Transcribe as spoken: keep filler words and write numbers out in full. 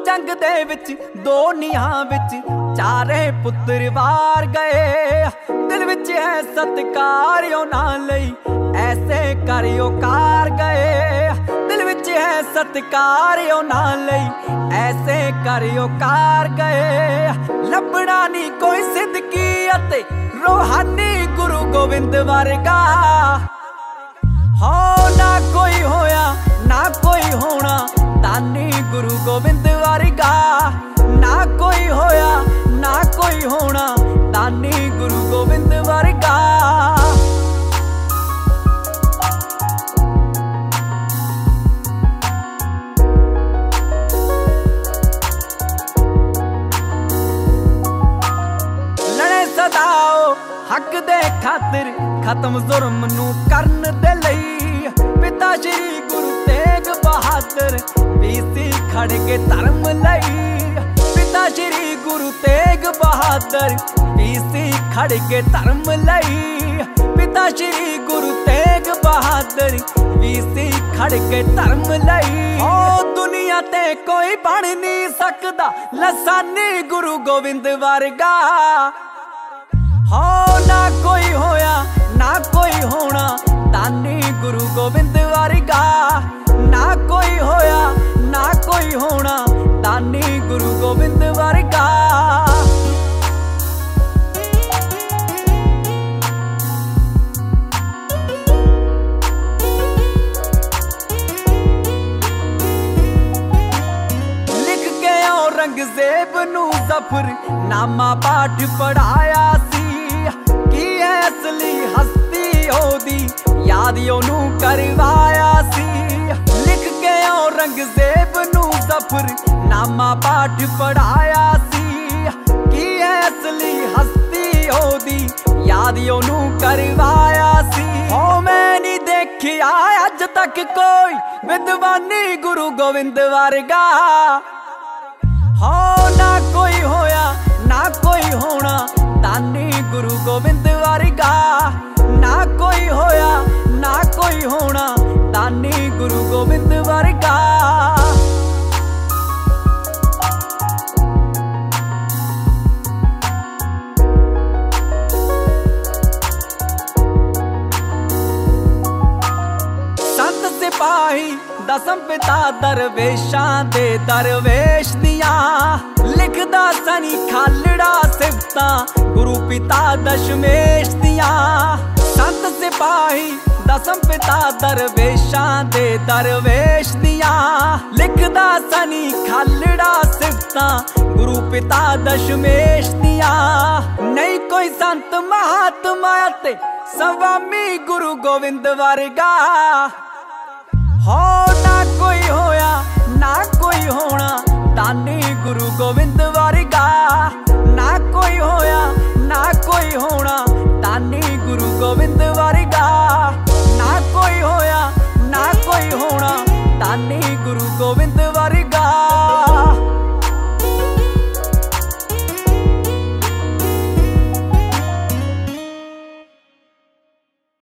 जंग दे विच दो नीहां विच चारे पुत्र वार गए। दिल विच है सत्कार उन्हां लई ऐसे करियो कार गए। दिल विच है सत्कार उन्हां लई ऐसे करियो कार गए। लभना नी कोई सिद्दकी अते रूहानी गुरु गोविंद वर्गा। हो ना कोई होया ना कोई होना दानी गुरु गोविंद वर्गा। ना कोई होया ना कोई होना दानी गुरु गोविंद वर्गा। लड़े सदाओ हक दे खातिर खत्म जुर्म नू करन दे लई। पिता श्री गुरु तेग बहादुर पीसी खड़ के धर्म लई। पिता श्री गुरु तेग बहादुर पीसी खड़ के धर्म लई। पिता श्री गुरु तेग बहादुर पीसी खड़ के धर्म लई। ओ दुनिया ते कोई बन नहीं सकदा लसानी गुरु गोविंद वर्गा। हो ना कोई होया ना कोई होना दानी गुरु गोविंद वर्गा। ना कोई होया ना कोई होना दानी गुरु गोविंद वर्गा। लिख के औरंगजेब नू जफर नामा पाठ पढ़ाया सी। की है असली हस्ती ओदी याद ओनू करवाया सी। लिख के औरंगजेब नू जफर नामा पाठ पढ़ाया सी। की है असली हस्ती ओदी याद ओनू करवाया सी। हो मैं नहीं देखिया अज तक कोई विद्वानी गुरु गोविंद वर्गा। हो ना कोई होया ना कोई होना दानी गुरु गोविंद वर्गा। ना कोई होया ना कोई होना दानी गुरु गोविंद वर्गा। संत सिपाही दसम पिता दरवेशां दे दरवेश दियां। लिखदा सनी खालड़ा सिफतां गुरु पिता दशमेश दियां। संत सिपाही दसम पिता दरवेशां दे दरवेश दियां। लिखदा सनी खालड़ा सिफतां गुरु पिता दशमेश दियां। नहीं कोई संत महात्मा ते स्वामी गुरु गोविंद वर्गा। हो ना